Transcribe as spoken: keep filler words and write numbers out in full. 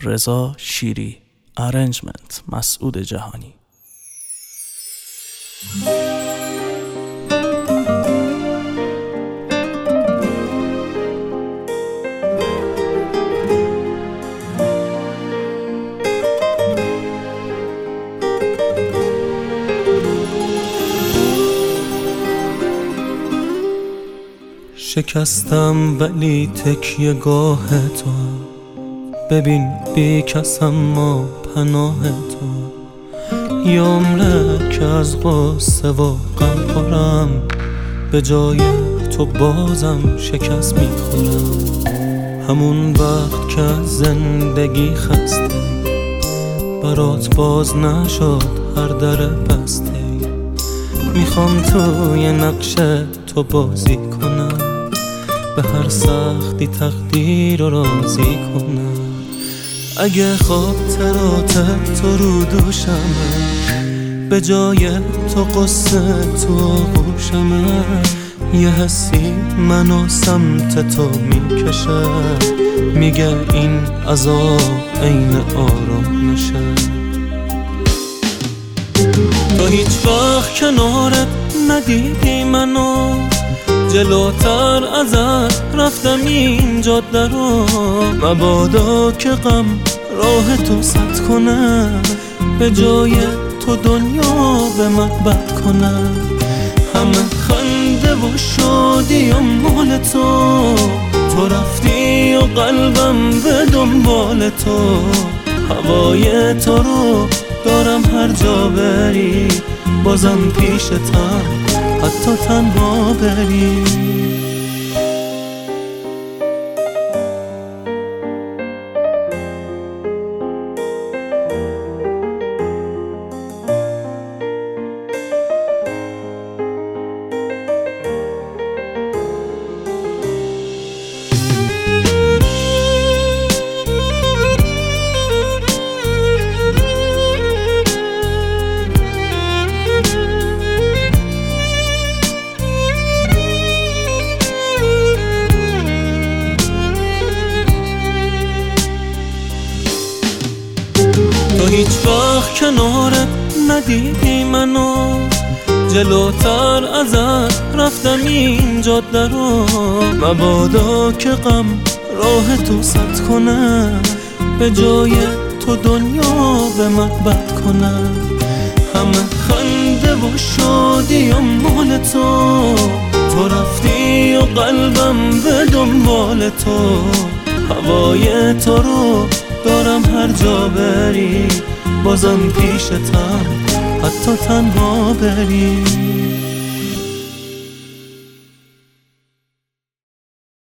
رضا شیری. ارنجمنت مسعود جهانی. شکستم ولی تکیه گاه تو، ببین بی کس اما پناه تو. یه عمره که از غصه و غم خورم، به جای تو بازم شکست میخورم. همون وقت که از زندگی خسته، برات باز نشد هر در بسته. میخوام توی نقش تو بازی کنم، به هر سختی تقدیر رو راضی کنم. اگه خاطرات تو رو دوشمه، به جای تو قصه تو آغوشمه. یه حسی منو سمت تو میکشه، میگه این عذاب عین آرامشه. تو هیچ وقت کنارت ندیدی منو، جلوتر ازت رفتم این جاده رو. مبادا که غم راه تو سد کنه، به جای تو دنیا به من بد کنه. همه خنده و شادی و مال تو، تو رفتی و قلبم به دنبال تو. هوای تو رو دارم هر جا بری، بازم پیشتم حتی تنها بری. تو هیچ وقت کنارت ندیدی منو، جلوتر ازت رفتم این جاده رو. مبادا که غم راه تو سد کنه، به جای تو دنیا به من بد کنه. همه خنده و شادی و مال تو، تو رفتی و قلبم به دنبال تو. هوای تو رو دارم هر جا بری، بازم پیشتم حتی تنها بری.